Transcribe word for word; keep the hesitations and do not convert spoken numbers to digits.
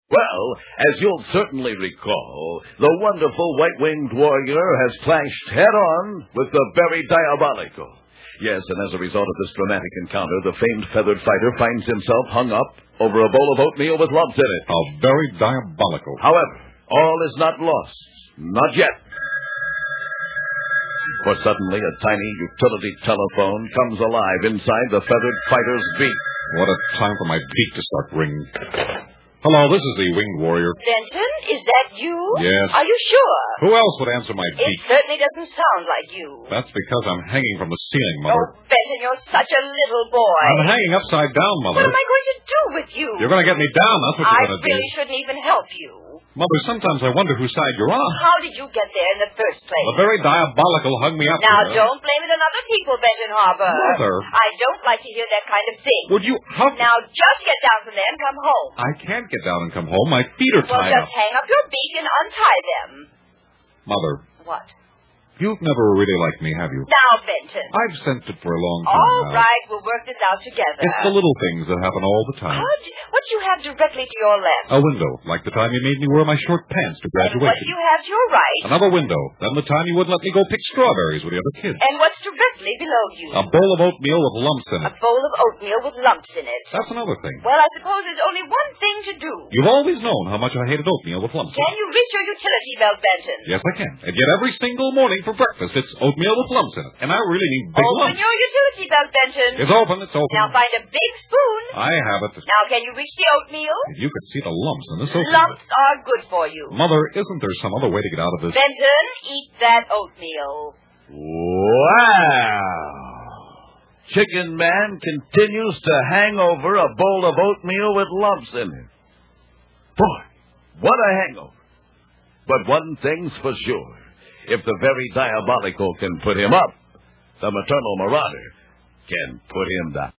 Well, as you'll certainly recall, the wonderful white-winged warrior has clashed head-on with the very diabolical. Yes, and as a result of this dramatic encounter, the famed feathered fighter finds himself hung up over a bowl of oatmeal with lumps in it. How very diabolical. However, all is not lost. Not yet. For suddenly a tiny utility telephone comes alive inside the feathered fighter's beak. What a time for my beak to start ringing. Hello, this is the Winged Warrior. Benton, is that you? Yes. Are you sure? Who else would answer my beak? It certainly doesn't sound like you. That's because I'm hanging from the ceiling, Mother. Oh, Benton, you're such a little boy. I'm hanging upside down, Mother. What am I going to do with you? You're going to get me down, that's what you're going to do. I really shouldn't even help you. Mother, sometimes I wonder whose side you're on. How did you get there in the first place? The very diabolical hung me up. Now, here. don't blame it on other people, Benton Harbor. Mother. I don't like to hear that kind of thing. Would you... How... Now, just get down from there and come home. I can't get down and come home. My feet are well, tied just up. hang up your beak and untie them. Mother. What? You've never really liked me, have you? Now, Benton. I've sensed it for a long time All now. right, we'll work this out together. It's the little things that happen all the time. What? What do you have directly to your left? A window, like the time you made me wear my short pants to And graduation. what do you have to your right? Another window, then the time you wouldn't let me go pick strawberries with the other kids. And what's directly below you? A bowl of oatmeal with lumps in A it. bowl of oatmeal with lumps in it. That's another thing. Well, I suppose there's only one thing to do. You've always known how much I hated oatmeal with lumps in Can it. you reach your utility belt, Benton? Yes, I can. And yet every single morning for breakfast, it's oatmeal with lumps in it. And I really need big Open lumps. your utility belt, Benton. It's open, it's open. Now find a big spoon. I have it. Now, can you reach the oatmeal? If you could see the lumps in this oatmeal. Lumps are good for you. Mother, isn't there some other way to get out of this? Benton, eat that oatmeal. Wow! Chicken Man continues to hang over a bowl of oatmeal with lumps in it. Boy, what a hangover. But one thing's for sure. If the very diabolical can put him up, the maternal marauder can put him down.